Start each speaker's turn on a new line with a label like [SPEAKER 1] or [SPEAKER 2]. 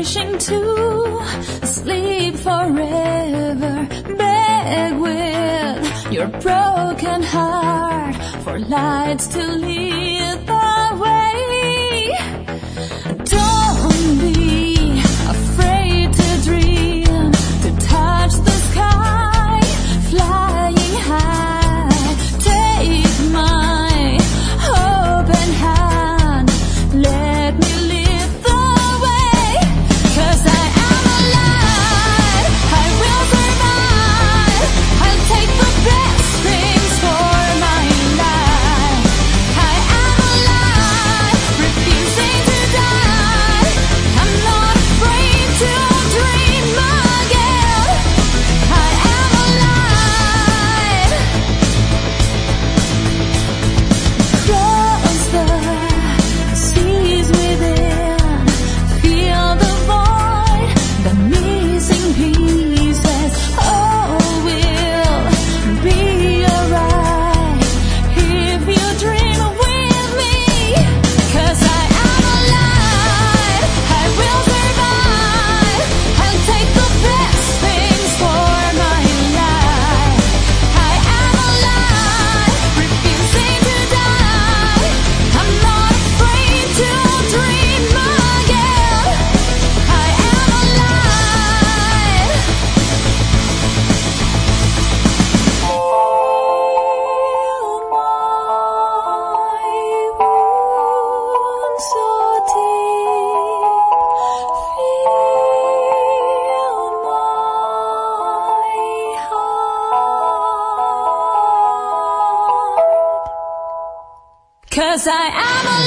[SPEAKER 1] wishing to sleep forever. Beg with your broken heart for lights to lead the way. Don't be afraid to dream, to touch the sky, flying high. Take my open hand, let me lead the way. 'Cause I am alive, I will survive. I'll take the best things for my life. I am alive, refusing to die. I'm not afraid to dream again. I am alive. Cross the seas within, feel the void, the missing pieces. All will be alright if you dream with me. 'Cause I am alive, I will survive. I'll take the best things for my life. I am alive, refusing to die. I'm not afraid to dream again. I am alive. Feel my wounds so deep. Feel my heart. 'Cause I am alive.